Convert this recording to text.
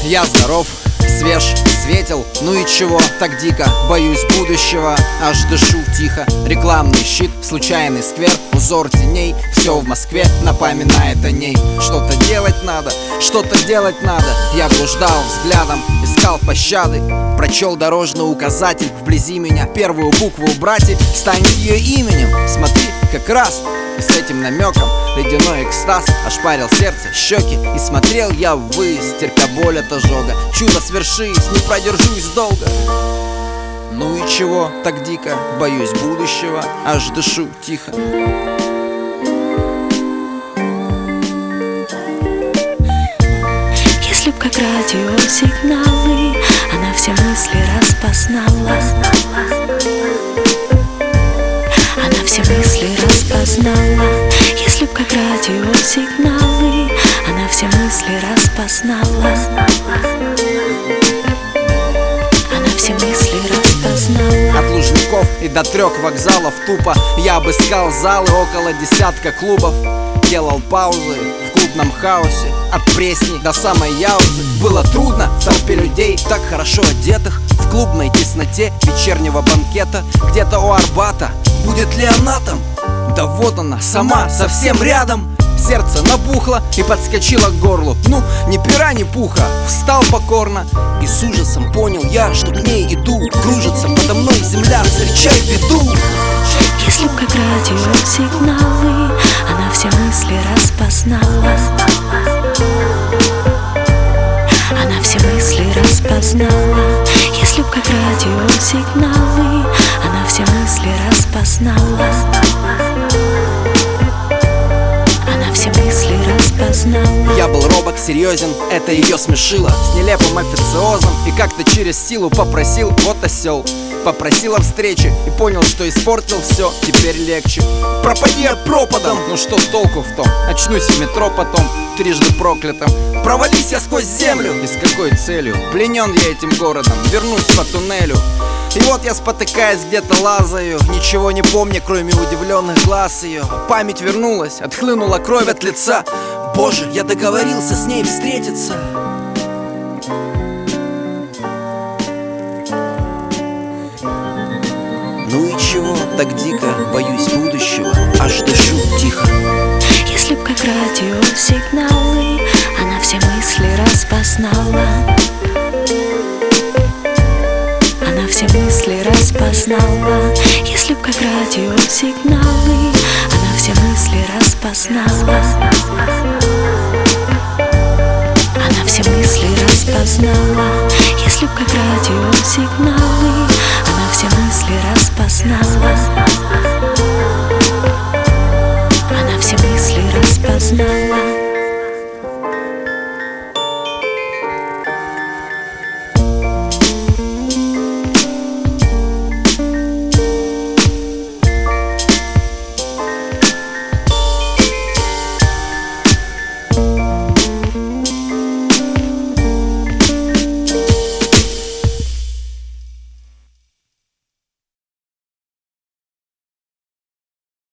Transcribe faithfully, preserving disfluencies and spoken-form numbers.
Я здоров, свеж, светел, ну и чего так дико? Боюсь будущего, аж дышу тихо. Рекламный щит, случайный сквер, узор теней. Все в Москве напоминает о ней. Что-то делать надо, что-то делать надо. Я блуждал взглядом, искал пощады. Прочел дорожный указатель, вблизи меня первую букву убрать и станет ее именем. Смотри, как раз и с этим намеком ледяной экстаз ошпарил сердце, щеки. И смотрел я ввысь, терпя боль от ожога. Чудо свершись, не продержусь долго. Ну и чего так дико? Боюсь будущего, аж дышу тихо. Если б как радиосигналы она все мысли распознала, она все мысли распознала. Если б как радиосигналы она все мысли распознала, она все мысли распознала. От Лужников и до трех вокзалов тупо я обыскал залы, около десятка клубов. Делал паузы в клубном хаосе, от Пресни до самой Яузы. Было трудно в толпе людей, так хорошо одетых, в клубной тесноте вечернего банкета. Где-то у Арбата, будет ли она там? Да вот она, сама, совсем рядом. Сердце набухло и подскочило к горлу. Ну, ни пера, ни пуха, встал покорно. И с ужасом понял я, что к ней иду. Кружится подо мной земля, встречай беду. Если б как радиосигналы она все мысли распознала, она все мысли распознала. Если б как радиосигналы она все мысли распознала, она все мысли распознала. Я был робок, серьезен, это ее смешило. С нелепым официозом и как-то через силу попросил, вот осел. Попросил о встрече и понял, что испортил все, теперь легче. Пропади я пропадом, ну что толку в том? Очнусь в метро потом, трижды проклятым. Провались я сквозь землю, и с какой целью? Пленен я этим городом, вернусь по туннелю. И вот я, спотыкаясь, где-то лазаю, ничего не помня, кроме удивленных глаз ее. Память вернулась, отхлынула кровь от лица. Боже, я договорился с ней встретиться. Ну и чего так дико? Боюсь будущего, аж дышу тихо. Если б как радиосигналы она все мысли распознала, она все мысли распознала. Если б как радиосигналы она все мысли распознала, она все мысли распознала.